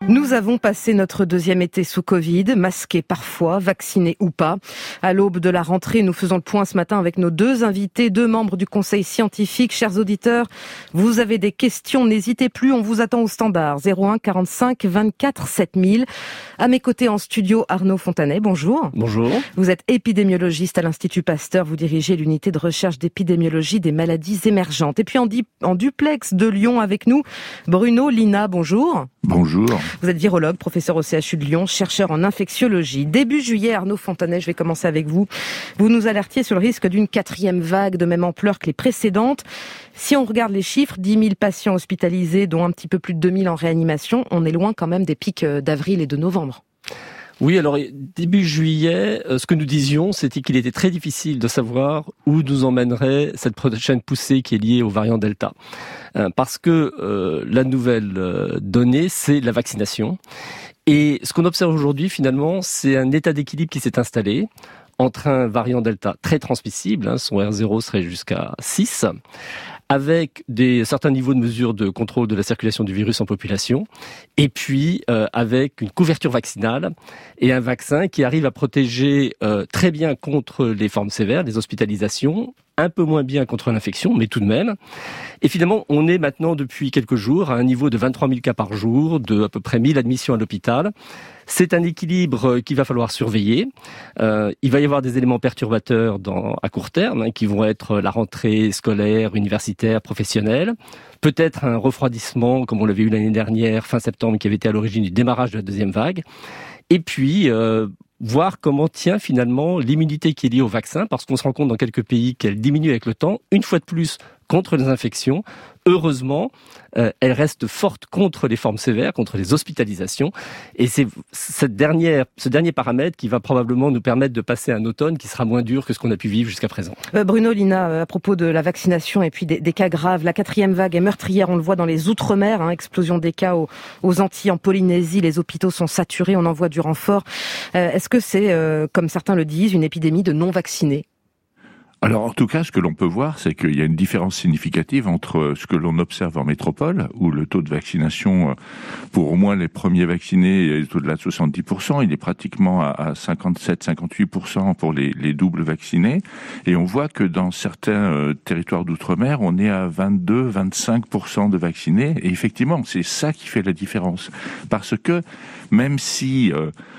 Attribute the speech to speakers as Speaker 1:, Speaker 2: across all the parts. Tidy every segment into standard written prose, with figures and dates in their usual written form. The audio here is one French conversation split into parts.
Speaker 1: Nous avons passé notre deuxième été sous Covid, masqués parfois, vaccinés ou pas. À l'aube de la rentrée, nous faisons le point ce matin avec nos deux invités, deux membres du conseil scientifique. Chers auditeurs, vous avez des questions, n'hésitez plus, on vous attend au standard 01 45 24 7000. À mes côtés en studio, Arnaud Fontanet, bonjour.
Speaker 2: Bonjour.
Speaker 1: Vous êtes épidémiologiste à l'Institut Pasteur, vous dirigez l'unité de recherche d'épidémiologie des maladies émergentes. Et puis en duplex de Lyon avec nous, Bruno Lina, bonjour.
Speaker 3: Bonjour.
Speaker 1: Vous êtes virologue, professeur au CHU de Lyon, chercheur en infectiologie. Début juillet, Arnaud Fontanet, je vais commencer avec vous. Vous nous alertiez sur le risque d'une quatrième vague de même ampleur que les précédentes. Si on regarde les chiffres, 10 000 patients hospitalisés, dont un petit peu plus de 2 000 en réanimation, on est loin quand même des pics d'avril et de novembre.
Speaker 2: Oui, alors début juillet, ce que nous disions, c'était qu'il était très difficile de savoir où nous emmènerait cette prochaine poussée qui est liée au variant Delta. Parce que la nouvelle donnée, c'est la vaccination. Et ce qu'on observe aujourd'hui, finalement, c'est un état d'équilibre qui s'est installé entre un variant Delta très transmissible, son R0 serait jusqu'à 6, avec certains niveaux de mesure de contrôle de la circulation du virus en population, et puis avec une couverture vaccinale et un vaccin qui arrive à protéger très bien contre les formes sévères, les hospitalisations, un peu moins bien contre l'infection, mais tout de même. Et finalement, on est maintenant depuis quelques jours à un niveau de 23 000 cas par jour, de à peu près 1000 admissions à l'hôpital. C'est un équilibre qu'il va falloir surveiller. Il va y avoir des éléments perturbateurs à court terme, qui vont être la rentrée scolaire, universitaire, professionnelle. Peut-être un refroidissement, comme on l'avait eu l'année dernière, fin septembre, qui avait été à l'origine du démarrage de la deuxième vague. Et puis, voir comment tient finalement l'immunité qui est liée au vaccin, parce qu'on se rend compte dans quelques pays qu'elle diminue avec le temps, une fois de plus, contre les infections. Heureusement, elle reste forte contre les formes sévères, contre les hospitalisations. Et c'est ce dernier paramètre qui va probablement nous permettre de passer un automne qui sera moins dur que ce qu'on a pu vivre jusqu'à présent.
Speaker 1: Bruno Lina, à propos de la vaccination et puis des cas graves, la quatrième vague est meurtrière, on le voit dans les Outre-mer, explosion des cas aux Antilles, en Polynésie, les hôpitaux sont saturés, on envoie du renfort. Est-ce que c'est, comme certains le disent, une épidémie de non-vaccinés ?
Speaker 3: Alors, en tout cas, ce que l'on peut voir, c'est qu'il y a une différence significative entre ce que l'on observe en métropole, où le taux de vaccination, pour au moins les premiers vaccinés, est au-delà de 70%. Il est pratiquement à 57-58% pour les doubles vaccinés. Et on voit que dans certains territoires d'outre-mer, on est à 22-25% de vaccinés. Et effectivement, c'est ça qui fait la différence. Parce que même si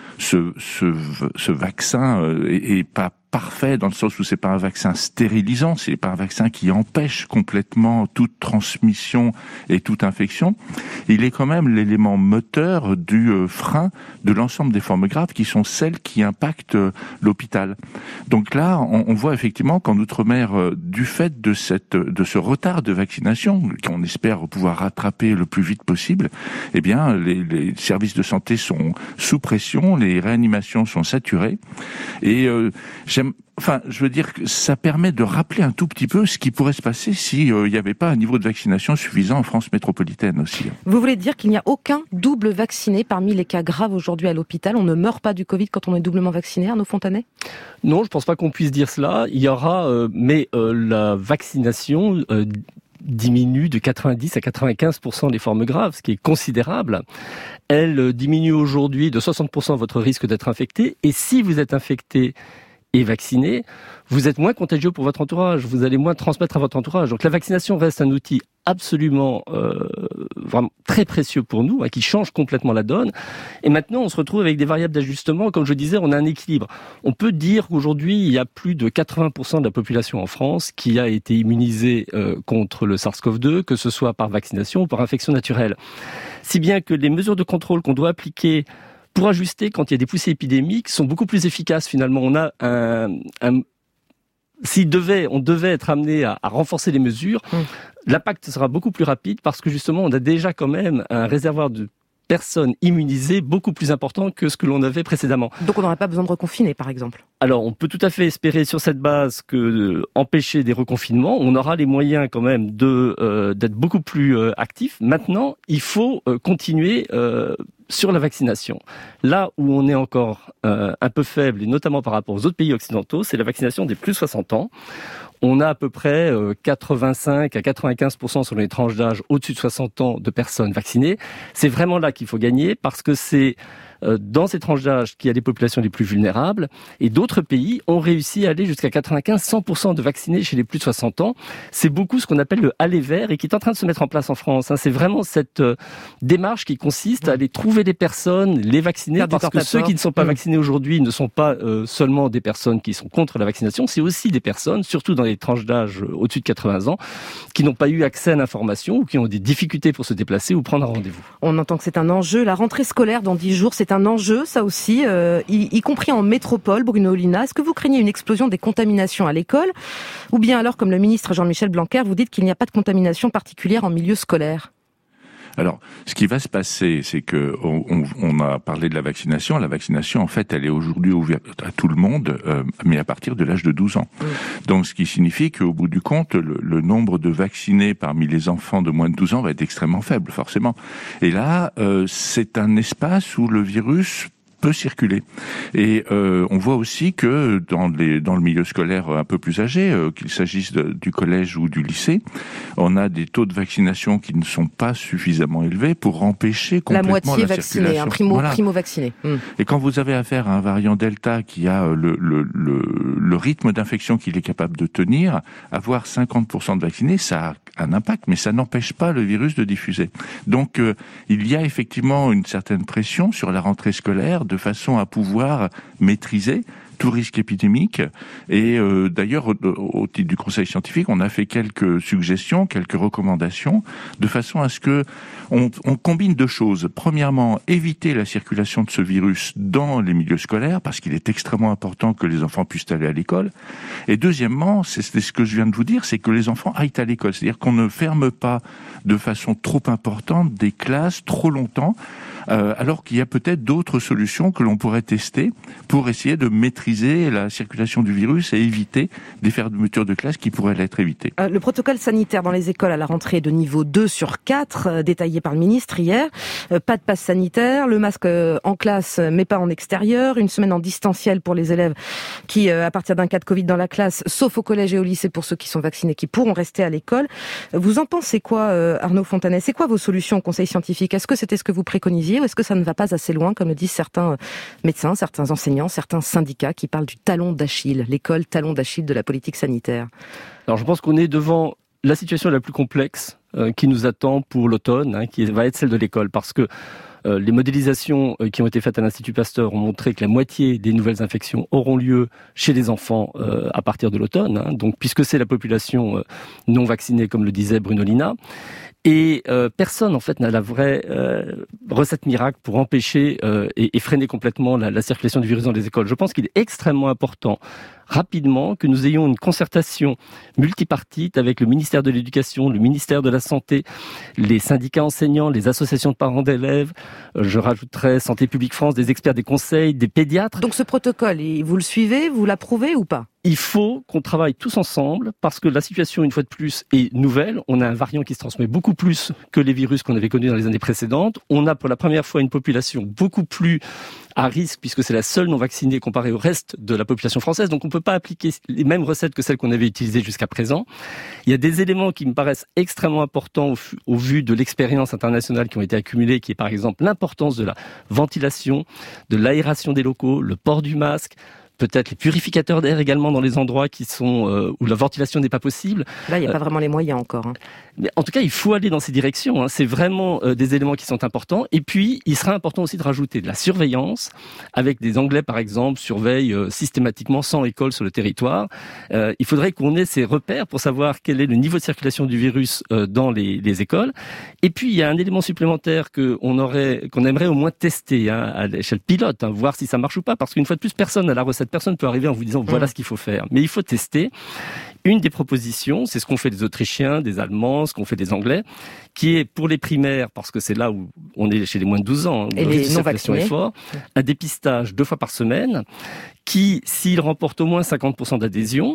Speaker 3: ce vaccin est pas parfait dans le sens où c'est pas un vaccin stérilisant, c'est pas un vaccin qui empêche complètement toute transmission et toute infection. Il est quand même l'élément moteur du frein de l'ensemble des formes graves qui sont celles qui impactent l'hôpital. Donc là, on voit effectivement qu'en Outre-mer, du fait de ce retard de vaccination, qu'on espère pouvoir rattraper le plus vite possible, eh bien, les services de santé sont sous pression, les réanimations sont saturées, et je veux dire que ça permet de rappeler un tout petit peu ce qui pourrait se passer si il n'y avait pas un niveau de vaccination suffisant en France métropolitaine aussi.
Speaker 1: Vous voulez dire qu'il n'y a aucun double vacciné parmi les cas graves aujourd'hui à l'hôpital ? On ne meurt pas du Covid quand on est doublement vacciné, Arnaud Fontanet ?
Speaker 2: Non, je ne pense pas qu'on puisse dire cela. Il y aura, la vaccination diminue de 90 à 95% des formes graves, ce qui est considérable. Elle diminue aujourd'hui de 60% votre risque d'être infecté. Et si vous êtes infecté et vacciné, vous êtes moins contagieux pour votre entourage, vous allez moins transmettre à votre entourage. Donc la vaccination reste un outil absolument vraiment très précieux pour nous, qui change complètement la donne. Et maintenant, on se retrouve avec des variables d'ajustement. Comme je disais, on a un équilibre. On peut dire qu'aujourd'hui, il y a plus de 80% de la population en France qui a été immunisée contre le SARS-CoV-2, que ce soit par vaccination ou par infection naturelle. Si bien que les mesures de contrôle qu'on doit appliquer pour ajuster quand il y a des poussées épidémiques sont beaucoup plus efficaces finalement. On a on devait être amené à renforcer les mesures, l'impact sera beaucoup plus rapide parce que justement on a déjà quand même un réservoir de personnes immunisées beaucoup plus important que ce que l'on avait précédemment.
Speaker 1: Donc on n'aurait pas besoin de reconfiner par exemple ?
Speaker 2: Alors on peut tout à fait espérer sur cette base que empêcher des reconfinements, on aura les moyens quand même d'être beaucoup plus actifs. Maintenant, il faut continuer sur la vaccination. Là où on est encore un peu faible, et notamment par rapport aux autres pays occidentaux, c'est la vaccination des plus de 60 ans. on a à peu près 85 à 95% sur les tranches d'âge au-dessus de 60 ans de personnes vaccinées. C'est vraiment là qu'il faut gagner parce que c'est dans ces tranches d'âge qu'il y a les populations les plus vulnérables, et d'autres pays ont réussi à aller jusqu'à 95-100% de vaccinés chez les plus de 60 ans. C'est beaucoup ce qu'on appelle le aller vers et qui est en train de se mettre en place en France. C'est vraiment cette démarche qui consiste à aller trouver des personnes, les vacciner, parce que ceux qui ne sont pas vaccinés aujourd'hui ne sont pas seulement des personnes qui sont contre la vaccination, c'est aussi des personnes, surtout dans les tranches d'âge au-dessus de 80 ans, qui n'ont pas eu accès à l'information ou qui ont des difficultés pour se déplacer ou prendre un rendez-vous.
Speaker 1: On entend que c'est un enjeu. La rentrée scolaire dans 10 jours, c'est un enjeu, ça aussi, y compris en métropole, Bruno Lina. Est-ce que vous craignez une explosion des contaminations à l'école? Ou bien alors, comme le ministre Jean-Michel Blanquer, vous dites qu'il n'y a pas de contamination particulière en milieu scolaire?
Speaker 3: Alors, ce qui va se passer, c'est que on a parlé de la vaccination. La vaccination, en fait, elle est aujourd'hui ouverte à tout le monde, mais à partir de l'âge de 12 ans. Donc, ce qui signifie qu'au bout du compte, le nombre de vaccinés parmi les enfants de moins de 12 ans va être extrêmement faible, forcément. Et là, c'est un espace où le virus peut circuler. Et on voit aussi que dans le milieu scolaire un peu plus âgé, qu'il s'agisse du collège ou du lycée, on a des taux de vaccination qui ne sont pas suffisamment élevés pour empêcher complètement la moitié
Speaker 1: vaccinée, primo vacciné.
Speaker 3: Et quand vous avez affaire à un variant Delta qui a le rythme d'infection qu'il est capable de tenir, avoir 50% de vaccinés, ça a un impact, mais ça n'empêche pas le virus de diffuser. Donc il y a effectivement une certaine pression sur la rentrée scolaire de façon à pouvoir maîtriser tout risque épidémique. Et d'ailleurs, au titre du Conseil scientifique, on a fait quelques suggestions, quelques recommandations, de façon à ce que on combine deux choses. Premièrement, éviter la circulation de ce virus dans les milieux scolaires, parce qu'il est extrêmement important que les enfants puissent aller à l'école. Et deuxièmement, c'est ce que je viens de vous dire, c'est que les enfants aillent à l'école. C'est-à-dire qu'on ne ferme pas de façon trop importante des classes trop longtemps, alors qu'il y a peut-être d'autres solutions que l'on pourrait tester pour essayer de maîtriser la circulation du virus et éviter des fermetures de classes qui pourraient l'être évitées.
Speaker 1: Le protocole sanitaire dans les écoles à la rentrée est de niveau 2 sur 4, détaillé par le ministre hier. Pas de passe sanitaire, le masque en classe mais pas en extérieur, une semaine en distanciel pour les élèves qui, à partir d'un cas de Covid dans la classe, sauf au collège et au lycée pour ceux qui sont vaccinés, qui pourront rester à l'école. Vous en pensez quoi, Arnaud Fontanet? C'est quoi vos solutions au Conseil scientifique? Est-ce que c'était ce que vous préconisiez ou est-ce que ça ne va pas assez loin, comme le disent certains médecins, certains enseignants, certains syndicats qui parlent du talon d'Achille, l'école talon d'Achille de la politique sanitaire?
Speaker 2: Alors je pense qu'on est devant la situation la plus complexe qui nous attend pour l'automne, qui va être celle de l'école, parce que les modélisations qui ont été faites à l'Institut Pasteur ont montré que la moitié des nouvelles infections auront lieu chez les enfants à partir de l'automne, donc puisque c'est la population non vaccinée, comme le disait Bruno Lina. Et personne en fait n'a la vraie recette miracle pour empêcher et freiner complètement la circulation du virus dans les écoles. Je pense qu'il est extrêmement important rapidement que nous ayons une concertation multipartite avec le ministère de l'Éducation, le ministère de la Santé, les syndicats enseignants, les associations de parents d'élèves, je rajouterais Santé publique France, des experts des conseils, des pédiatres.
Speaker 1: Donc ce protocole, vous le suivez, vous l'approuvez ou pas?
Speaker 2: Il faut qu'on travaille tous ensemble parce que la situation, une fois de plus, est nouvelle. On a un variant qui se transmet beaucoup plus que les virus qu'on avait connus dans les années précédentes. On a pour la première fois une population beaucoup plus à risque puisque c'est la seule non vaccinée comparée au reste de la population française. Donc on ne peut pas appliquer les mêmes recettes que celles qu'on avait utilisées jusqu'à présent. Il y a des éléments qui me paraissent extrêmement importants au vu de l'expérience internationale qui ont été accumulées, qui est par exemple l'importance de la ventilation, de l'aération des locaux, le port du masque, peut-être les purificateurs d'air également dans les endroits qui sont où la ventilation n'est pas possible.
Speaker 1: Là, il n'y a pas vraiment les moyens encore.
Speaker 2: Mais en tout cas, il faut aller dans ces directions. C'est vraiment des éléments qui sont importants. Et puis, il sera important aussi de rajouter de la surveillance, avec des Anglais, par exemple, surveillent systématiquement 100 écoles sur le territoire. Il faudrait qu'on ait ces repères pour savoir quel est le niveau de circulation du virus dans les écoles. Et puis, il y a un élément supplémentaire qu'on aimerait au moins tester à l'échelle pilote, voir si ça marche ou pas. Parce qu'une fois de plus, personne n'a la recette. Personne ne peut arriver en vous disant voilà ce qu'il faut faire. Mais il faut tester. Une des propositions, c'est ce qu'ont fait les Autrichiens, des Allemands, ce qu'ont fait des Anglais, qui est pour les primaires, parce que c'est là où on est chez les moins de 12 ans, où
Speaker 1: et les non vaccinés,
Speaker 2: est fort, un dépistage 2 fois par semaine, qui, s'il remporte au moins 50% d'adhésion,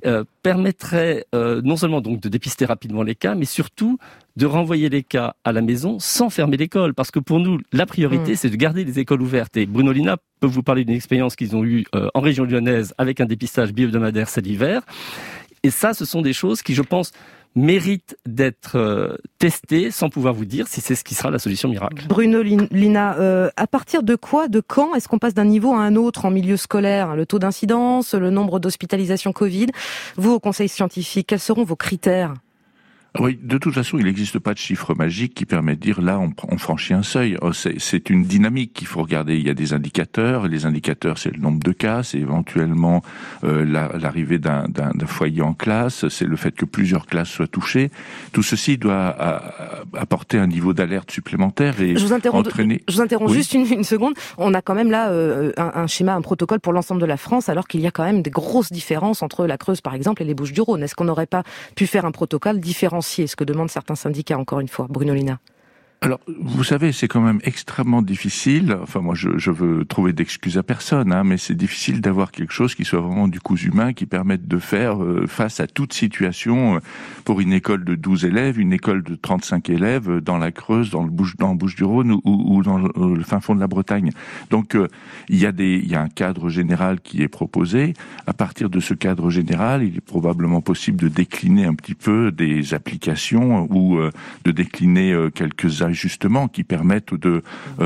Speaker 2: permettrait non seulement donc de dépister rapidement les cas, mais surtout de renvoyer les cas à la maison sans fermer l'école. Parce que pour nous, la priorité, c'est de garder les écoles ouvertes. Et Bruno Lina peut vous parler d'une expérience qu'ils ont eue en région lyonnaise avec un dépistage bi-hebdomadaire cet hiver. Et ça, ce sont des choses qui, je pense, méritent d'être testées sans pouvoir vous dire si c'est ce qui sera la solution miracle.
Speaker 1: Bruno Lina, à partir de quoi, de quand est-ce qu'on passe d'un niveau à un autre en milieu scolaire? Le taux d'incidence, le nombre d'hospitalisations Covid. Vous, au Conseil scientifique, quels seront vos critères?
Speaker 3: Oui, de toute façon, il n'existe pas de chiffre magique qui permet de dire là, on franchit un seuil. C'est une dynamique qu'il faut regarder. Il y a des indicateurs. Les indicateurs, c'est le nombre de cas, c'est éventuellement l'arrivée d'un foyer en classe, c'est le fait que plusieurs classes soient touchées. Tout ceci doit apporter un niveau d'alerte supplémentaire et entraîner.
Speaker 1: Je vous interromps juste une seconde. On a quand même là un schéma, un protocole pour l'ensemble de la France, alors qu'il y a quand même des grosses différences entre la Creuse, par exemple, et les Bouches-du-Rhône. Est-ce qu'on n'aurait pas pu faire un protocole différent? Ce que demandent certains syndicats, encore une fois. Bruno Lina.
Speaker 3: Alors, vous savez, c'est quand même extrêmement difficile. Enfin, moi, je veux trouver d'excuses à personne, mais c'est difficile d'avoir quelque chose qui soit vraiment du cousu main, qui permette de faire face à toute situation pour une école de 12 élèves, une école de 35 élèves dans la Creuse, dans Bouches-du-Rhône ou dans le fin fond de la Bretagne. Donc, il y a un cadre général qui est proposé. À partir de ce cadre général, il est probablement possible de décliner un petit peu des applications ou de décliner quelques ajustements qui permettent de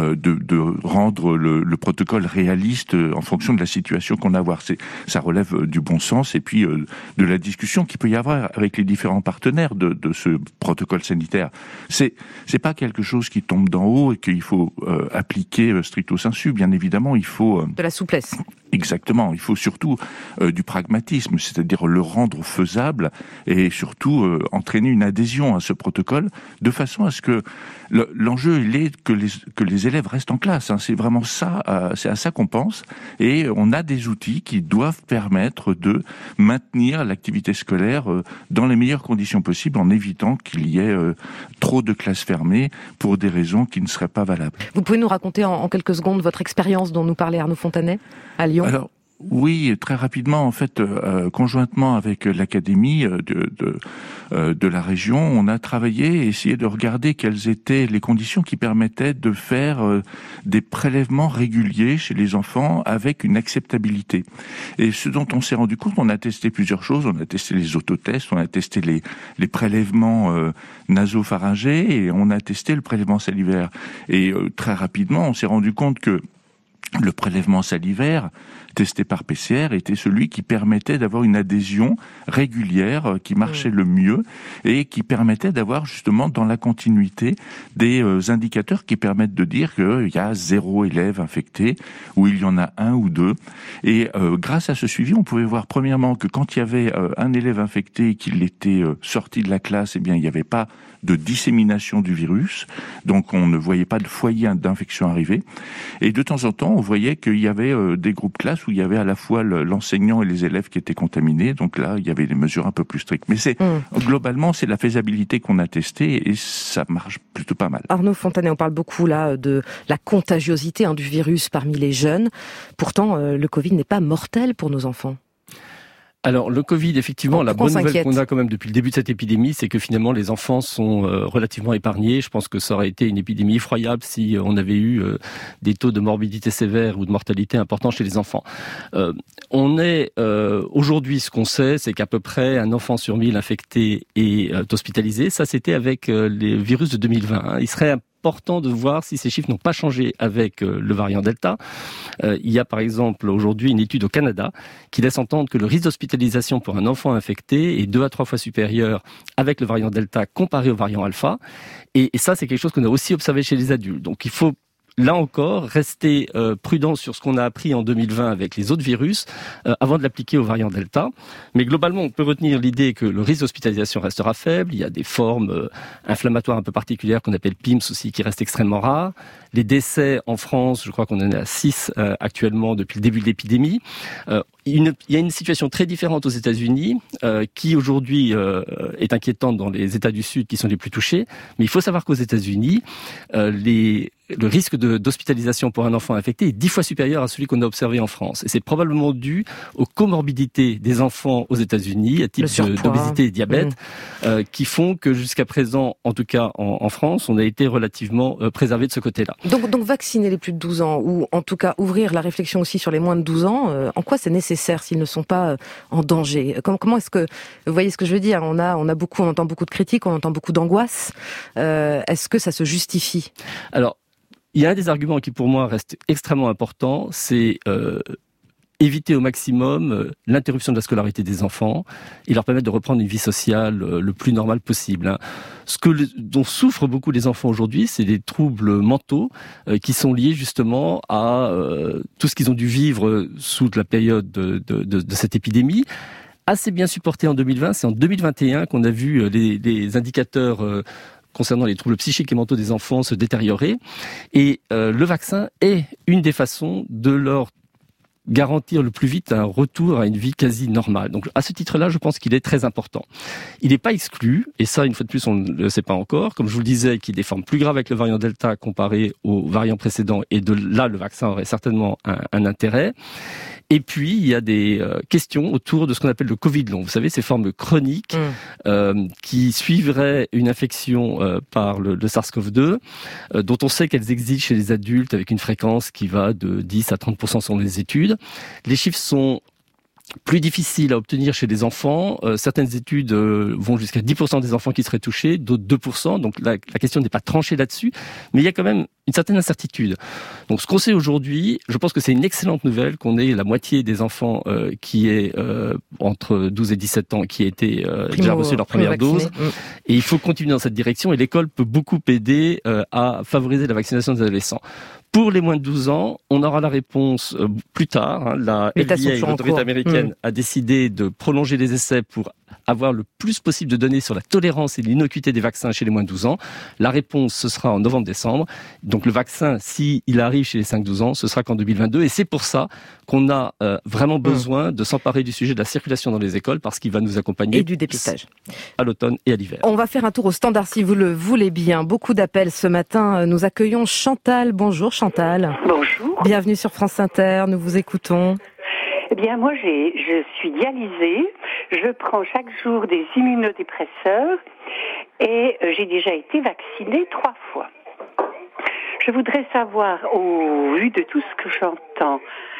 Speaker 3: rendre le protocole réaliste en fonction de la situation qu'on a à voir. Ça relève du bon sens et puis de la discussion qu'il peut y avoir avec les différents partenaires de ce protocole sanitaire. C'est pas quelque chose qui tombe d'en haut et qu'il faut appliquer stricto sensu. Bien évidemment, il faut
Speaker 1: de la souplesse.
Speaker 3: Exactement. Il faut surtout du pragmatisme, c'est-à-dire le rendre faisable et surtout entraîner une adhésion à ce protocole de façon à ce que l'enjeu il est que les élèves restent en classe. C'est vraiment ça, c'est à ça qu'on pense. Et on a des outils qui doivent permettre de maintenir l'activité scolaire dans les meilleures conditions possibles en évitant qu'il y ait trop de classes fermées pour des raisons qui ne seraient pas valables.
Speaker 1: Vous pouvez nous raconter en quelques secondes votre expérience dont nous parlait Arnaud Fontanet à Lyon?
Speaker 3: Alors, oui, très rapidement, en fait, conjointement avec l'académie de la région, on a travaillé et essayé de regarder quelles étaient les conditions qui permettaient de faire des prélèvements réguliers chez les enfants avec une acceptabilité. Et ce dont on s'est rendu compte, on a testé plusieurs choses, on a testé les autotests, on a testé les prélèvements nasopharyngés et on a testé le prélèvement salivaire. Et très rapidement, on s'est rendu compte que le prélèvement salivaire testé par PCR était celui qui permettait d'avoir une adhésion régulière qui marchait le mieux et qui permettait d'avoir justement dans la continuité des indicateurs qui permettent de dire qu'il y a 0 élève infecté ou il y en a 1 ou 2. Et grâce à ce suivi, on pouvait voir premièrement que quand il y avait un élève infecté et qu'il était sorti de la classe, eh bien il n'y avait pas de dissémination du virus, donc on ne voyait pas de foyer d'infection arriver. Et de temps en temps, on voyait qu'il y avait des groupes classes où il y avait à la fois l'enseignant et les élèves qui étaient contaminés, donc là, il y avait des mesures un peu plus strictes. Mais globalement, c'est la faisabilité qu'on a testée et ça marche plutôt pas mal.
Speaker 1: Arnaud Fontanet, on parle beaucoup là de la contagiosité du virus parmi les jeunes. Pourtant, le Covid n'est pas mortel pour nos enfants.
Speaker 2: Alors, le Covid, effectivement, la bonne nouvelle qu'on a quand même depuis le début de cette épidémie, c'est que finalement, les enfants sont relativement épargnés. Je pense que ça aurait été une épidémie effroyable si on avait eu des taux de morbidité sévère ou de mortalité importants chez les enfants. Aujourd'hui, ce qu'on sait, c'est qu'à peu près un enfant sur 1000 infecté est hospitalisé. Ça, c'était avec les virus de 2020. Il serait important de voir si ces chiffres n'ont pas changé avec le variant Delta. Il y a par exemple aujourd'hui une étude au Canada qui laisse entendre que le risque d'hospitalisation pour un enfant infecté est 2 à 3 fois supérieur avec le variant Delta comparé au variant Alpha. Et ça, c'est quelque chose qu'on a aussi observé chez les adultes. Donc il faut là encore, rester prudent sur ce qu'on a appris en 2020 avec les autres virus avant de l'appliquer au variant Delta. Mais globalement, on peut retenir l'idée que le risque d'hospitalisation restera faible. Il y a des formes inflammatoires un peu particulières qu'on appelle PIMS aussi qui restent extrêmement rares. Les décès en France, je crois qu'on en est à 6 actuellement depuis le début de l'épidémie. Il y a une situation très différente aux États-Unis qui aujourd'hui est inquiétante dans les États du Sud qui sont les plus touchés. Mais il faut savoir qu'aux États-Unis, le risque d'hospitalisation pour un enfant infecté est 10 fois supérieur à celui qu'on a observé en France. Et c'est probablement dû aux comorbidités des enfants aux États-Unis, à type d'obésité et diabète, qui font que jusqu'à présent, en tout cas en France, on a été relativement préservé de ce côté-là.
Speaker 1: Donc vacciner les plus de 12 ans, ou en tout cas ouvrir la réflexion aussi sur les moins de 12 ans, en quoi c'est nécessaire s'ils ne sont pas en danger ? Comment est-ce que, vous voyez ce que je veux dire, on entend beaucoup de critiques, on entend beaucoup d'angoisse. Est-ce que ça se justifie ?
Speaker 2: Alors, il y a un des arguments qui pour moi reste extrêmement important, c'est éviter au maximum l'interruption de la scolarité des enfants et leur permettre de reprendre une vie sociale le plus normale possible. Dont souffrent beaucoup les enfants aujourd'hui, c'est des troubles mentaux qui sont liés justement à tout ce qu'ils ont dû vivre sous la période de cette épidémie. Assez bien supporté en 2020, c'est en 2021 qu'on a vu les indicateurs concernant les troubles psychiques et mentaux des enfants se détériorer. Et le vaccin est une des façons de leur garantir le plus vite un retour à une vie quasi normale. Donc à ce titre-là, je pense qu'il est très important. Il n'est pas exclu, et ça, une fois de plus, on ne le sait pas encore, comme je vous le disais, qu'il y a des formes plus graves avec le variant Delta comparé aux variants précédents, et de là, le vaccin aurait certainement un intérêt. Et puis, il y a des questions autour de ce qu'on appelle le Covid long. Vous savez, ces formes chroniques qui suivraient une infection par le SARS-CoV-2, dont on sait qu'elles existent chez les adultes avec une fréquence qui va de 10 à 30% selon les études. Les chiffres sont plus difficiles à obtenir chez les enfants. Certaines études vont jusqu'à 10% des enfants qui seraient touchés, d'autres 2%. Donc la question n'est pas tranchée là-dessus, mais il y a quand même une certaine incertitude. Donc ce qu'on sait aujourd'hui, je pense que c'est une excellente nouvelle qu'on ait la moitié des enfants qui est entre 12 et 17 ans qui a été déjà reçu leur première dose. Et il faut continuer dans cette direction et l'école peut beaucoup aider à favoriser la vaccination des adolescents. Pour les moins de 12 ans, on aura la réponse plus tard. La FDA, l'autorité américaine, a décidé de prolonger les essais pour avoir le plus possible de données sur la tolérance et l'innocuité des vaccins chez les moins de 12 ans. La réponse, ce sera en novembre-décembre. Donc le vaccin, s'il arrive chez les 5-12 ans, ce sera qu'en 2022. Et c'est pour ça qu'on a vraiment besoin de s'emparer du sujet de la circulation dans les écoles, parce qu'il va nous accompagner.
Speaker 1: Et du dépistage.
Speaker 2: À l'automne et à l'hiver.
Speaker 1: On va faire un tour au standard si vous le voulez bien. Beaucoup d'appels ce matin. Nous accueillons Chantal. Bonjour Chantal.
Speaker 4: Bonjour.
Speaker 1: Bienvenue sur France Inter. Nous vous écoutons.
Speaker 4: Eh bien, moi, je suis dialysée. Je prends chaque jour des immunodépresseurs et j'ai déjà été vaccinée 3 fois. Je voudrais savoir, au vu de tout ce que j'entends,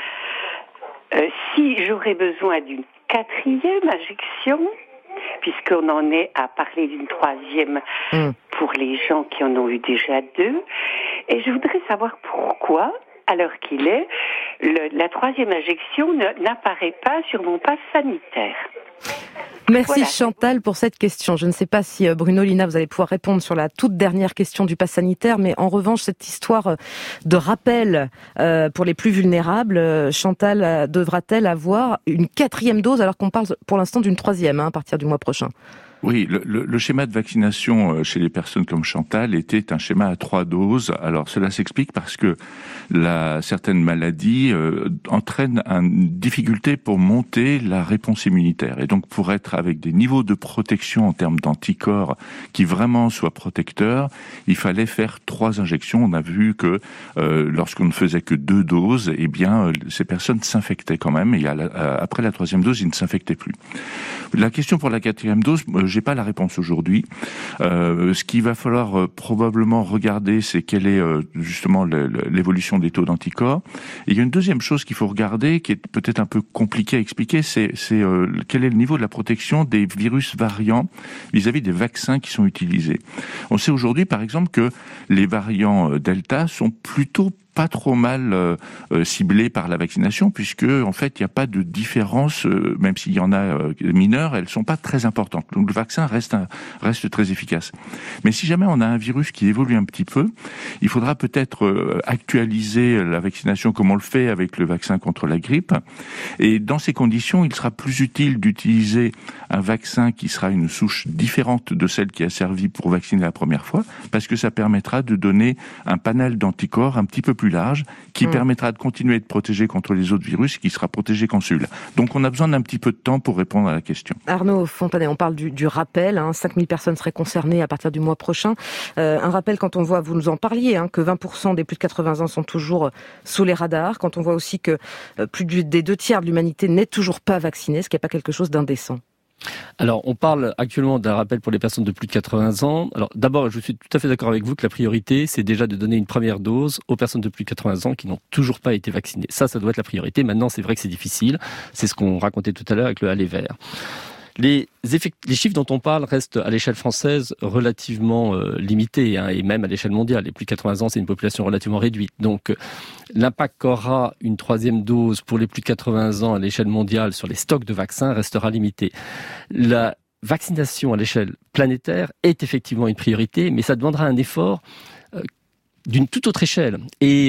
Speaker 4: si j'aurais besoin d'une 4e injection, puisqu'on en est à parler d'une 3e pour les gens qui en ont eu déjà 2. Et je voudrais savoir pourquoi, à l'heure qu'il est, la 3e injection n'apparaît pas sur mon passe sanitaire.
Speaker 1: Merci
Speaker 4: voilà.
Speaker 1: Chantal pour cette question. Je ne sais pas si Bruno Lina, vous allez pouvoir répondre sur la toute dernière question du pass sanitaire, mais en revanche, cette histoire de rappel pour les plus vulnérables, Chantal devra-t-elle avoir une 4e dose alors qu'on parle pour l'instant d'une 3e à partir du mois prochain ?
Speaker 3: Oui, le schéma de vaccination chez les personnes comme Chantal était un schéma à 3 doses. Alors cela s'explique parce que certaines maladies entraînent une difficulté pour monter la réponse immunitaire. Et donc pour être avec des niveaux de protection en termes d'anticorps qui vraiment soient protecteurs, il fallait faire 3 injections. On a vu que lorsqu'on ne faisait que 2 doses, eh bien ces personnes s'infectaient quand même. Et après la 3e dose, ils ne s'infectaient plus. La question pour la 4e dose, j'ai pas la réponse aujourd'hui. Ce qu'il va falloir probablement regarder, c'est quelle est justement l'évolution des taux d'anticorps. Et il y a une deuxième chose qu'il faut regarder, qui est peut-être un peu compliquée à expliquer, c'est quel est le niveau de la protection des virus variants vis-à-vis des vaccins qui sont utilisés. On sait aujourd'hui, par exemple, que les variants Delta sont plutôt pas trop mal ciblées par la vaccination, puisque en fait il n'y a pas de différence, même s'il y en a mineures, elles sont pas très importantes. Donc le vaccin reste très efficace. Mais si jamais on a un virus qui évolue un petit peu, il faudra peut-être actualiser la vaccination comme on le fait avec le vaccin contre la grippe. Et dans ces conditions, il sera plus utile d'utiliser un vaccin qui sera une souche différente de celle qui a servi pour vacciner la première fois, parce que ça permettra de donner un panel d'anticorps un petit peu plus plus large qui permettra de continuer de protéger contre les autres virus et qui sera protégé contre celui-là. Donc on a besoin d'un petit peu de temps pour répondre à la question.
Speaker 1: Arnaud Fontanet, on parle du rappel, 5000 personnes seraient concernées à partir du mois prochain. Un rappel quand on voit, vous nous en parliez, que 20% des plus de 80 ans sont toujours sous les radars, quand on voit aussi que plus des 2/3 de l'humanité n'est toujours pas vaccinée, ce qui n'est pas quelque chose d'indécent.
Speaker 2: Alors, on parle actuellement d'un rappel pour les personnes de plus de 80 ans. Alors, d'abord, je suis tout à fait d'accord avec vous que la priorité, c'est déjà de donner une première dose aux personnes de plus de 80 ans qui n'ont toujours pas été vaccinées. Ça doit être la priorité. Maintenant, c'est vrai que c'est difficile. C'est ce qu'on racontait tout à l'heure avec le aller vert. Les chiffres dont on parle restent à l'échelle française relativement limités, et même à l'échelle mondiale. Les plus de 80 ans, c'est une population relativement réduite. Donc, l'impact qu'aura une troisième dose pour les plus de 80 ans à l'échelle mondiale sur les stocks de vaccins restera limité. La vaccination à l'échelle planétaire est effectivement une priorité, mais ça demandera un effort d'une toute autre échelle. Et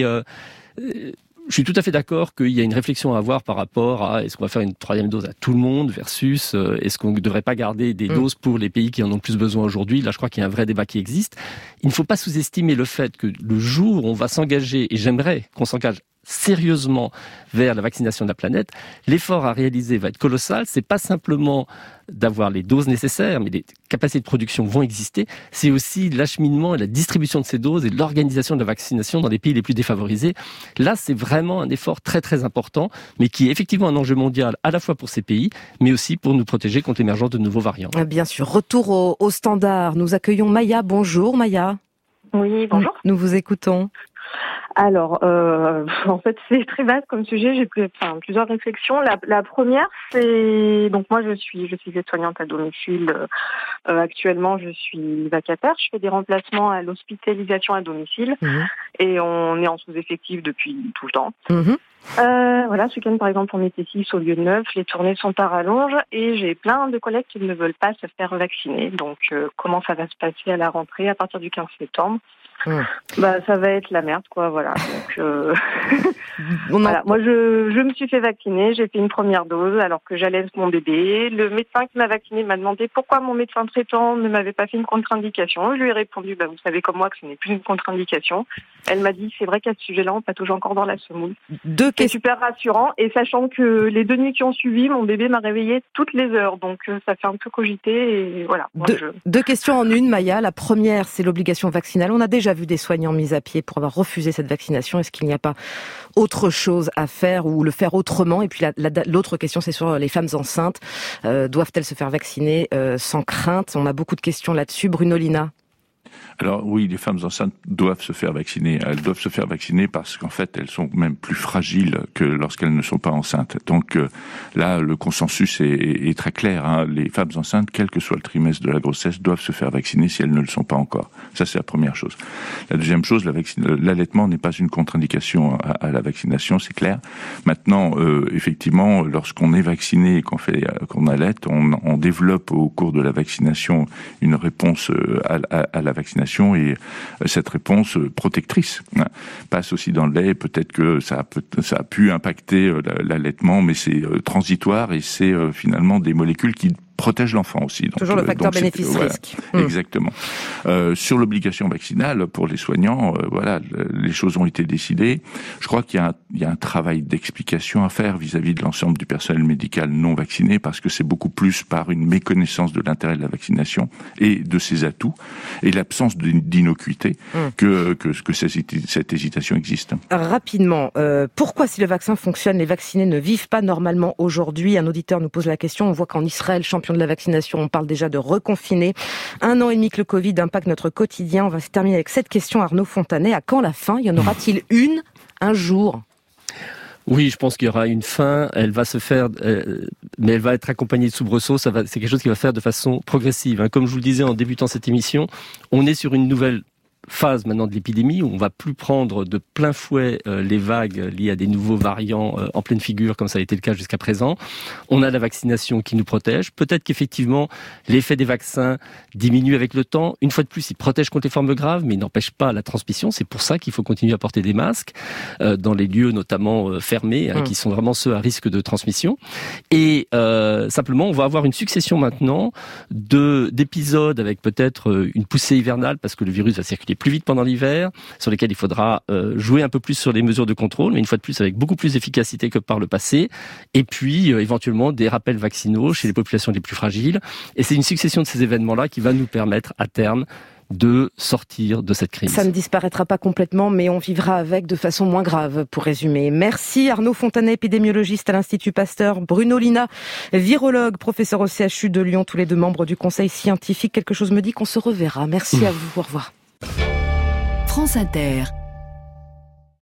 Speaker 2: je suis tout à fait d'accord qu'il y a une réflexion à avoir par rapport à est-ce qu'on va faire une troisième dose à tout le monde versus est-ce qu'on ne devrait pas garder des doses pour les pays qui en ont plus besoin aujourd'hui. Là, je crois qu'il y a un vrai débat qui existe. Il ne faut pas sous-estimer le fait que le jour où on va s'engager, et j'aimerais qu'on s'engage sérieusement vers la vaccination de la planète, l'effort à réaliser va être colossal. C'est pas simplement d'avoir les doses nécessaires, mais les capacités de production vont exister. C'est aussi l'acheminement et la distribution de ces doses et l'organisation de la vaccination dans les pays les plus défavorisés. Là, c'est vraiment un effort très très important, mais qui est effectivement un enjeu mondial à la fois pour ces pays, mais aussi pour nous protéger contre l'émergence de nouveaux variants.
Speaker 1: Bien sûr. Retour au standard. Nous accueillons Maya. Bonjour Maya.
Speaker 5: Oui, bonjour.
Speaker 1: Nous vous écoutons.
Speaker 5: Alors, en fait, c'est très vaste comme sujet. J'ai plusieurs réflexions. La première, c'est donc moi, je suis aide-soignante à domicile. Actuellement, je suis vacataire. Je fais des remplacements à l'hospitalisation à domicile, et on est en sous-effectif depuis tout le temps. Voilà, ce week-end, par exemple, on était 6 au lieu de 9. Les tournées sont à rallonge et j'ai plein de collègues qui ne veulent pas se faire vacciner. Donc, comment ça va se passer à la rentrée à partir du 15 septembre? Ça va être la merde, quoi, voilà. Donc, voilà. Moi, je me suis fait vacciner, j'ai fait une première dose alors que j'allais mon bébé. Le médecin qui m'a vacciné m'a demandé pourquoi mon médecin traitant ne m'avait pas fait une contre-indication. Je lui ai répondu, vous savez comme moi que ce n'est plus une contre-indication. Elle m'a dit, c'est vrai qu'à ce sujet-là, on patauge encore dans la semoule. C'est super rassurant, et sachant que les 2 nuits qui ont suivi, mon bébé m'a réveillée toutes les heures, donc ça fait un peu cogiter, et voilà.
Speaker 1: Deux questions en une, Maya. La première, c'est l'obligation vaccinale. On a déjà vu des soignants mis à pied pour avoir refusé cette vaccination. Est-ce qu'il n'y a pas autre chose à faire ou le faire autrement? Et puis l'autre question, c'est sur les femmes enceintes. Doivent-elles se faire vacciner sans crainte? On a beaucoup de questions là-dessus. Bruno Lina.
Speaker 3: Alors oui, les femmes enceintes doivent se faire vacciner. Elles doivent se faire vacciner parce qu'en fait, elles sont même plus fragiles que lorsqu'elles ne sont pas enceintes. Donc là, le consensus est très clair. Les femmes enceintes, quel que soit le trimestre de la grossesse, doivent se faire vacciner si elles ne le sont pas encore. Ça, c'est la première chose. La deuxième chose, l'allaitement n'est pas une contre-indication à la vaccination, c'est clair. Maintenant, effectivement, lorsqu'on est vacciné et qu'on allaite, on développe au cours de la vaccination une réponse à la vaccination, et cette réponse protectrice passe aussi dans le lait. Peut-être que ça a pu impacter l'allaitement, mais c'est transitoire, et c'est finalement des molécules qui protège l'enfant aussi. Donc,
Speaker 1: toujours le facteur bénéfice-risque.
Speaker 3: Voilà, exactement. Sur l'obligation vaccinale pour les soignants, les choses ont été décidées. Je crois qu'il y a un travail d'explication à faire vis-à-vis de l'ensemble du personnel médical non vacciné, parce que c'est beaucoup plus par une méconnaissance de l'intérêt de la vaccination et de ses atouts, et l'absence d'innocuité que cette hésitation existe.
Speaker 1: Rapidement, pourquoi, si le vaccin fonctionne, les vaccinés ne vivent pas normalement aujourd'hui? Un auditeur nous pose la question. On voit qu'en Israël, champion de la vaccination, on parle déjà de reconfiner. 1 an et demi que le Covid impacte notre quotidien. On va se terminer avec cette question, Arnaud Fontanet. À quand la fin? Y en aura-t-il un jour?
Speaker 2: Oui, je pense qu'il y aura une fin. Elle va se faire, mais elle va être accompagnée de soubresauts. C'est quelque chose qui va faire de façon progressive. Comme je vous le disais en débutant cette émission, on est sur une nouvelle phase maintenant de l'épidémie où on va plus prendre de plein fouet les vagues liées à des nouveaux variants en pleine figure comme ça a été le cas jusqu'à présent. On a la vaccination qui nous protège. Peut-être qu'effectivement l'effet des vaccins diminue avec le temps. Une fois de plus, il protège contre les formes graves, mais il n'empêche pas la transmission. C'est pour ça qu'il faut continuer à porter des masques dans les lieux notamment fermés, qui sont vraiment ceux à risque de transmission. Et simplement, on va avoir une succession maintenant d'épisodes avec peut-être une poussée hivernale parce que le virus va circuler plus vite pendant l'hiver, sur lesquels il faudra jouer un peu plus sur les mesures de contrôle, mais une fois de plus avec beaucoup plus d'efficacité que par le passé. Et puis éventuellement des rappels vaccinaux chez les populations les plus fragiles. Et c'est une succession de ces événements-là qui va nous permettre à terme de sortir de cette crise.
Speaker 1: Ça ne disparaîtra pas complètement, mais on vivra avec de façon moins grave, pour résumer. Merci Arnaud Fontanet, épidémiologiste à l'Institut Pasteur, Bruno Lina, virologue, professeur au CHU de Lyon, tous les deux membres du conseil scientifique. Quelque chose me dit qu'on se reverra. Merci à vous, au revoir.
Speaker 6: France Inter.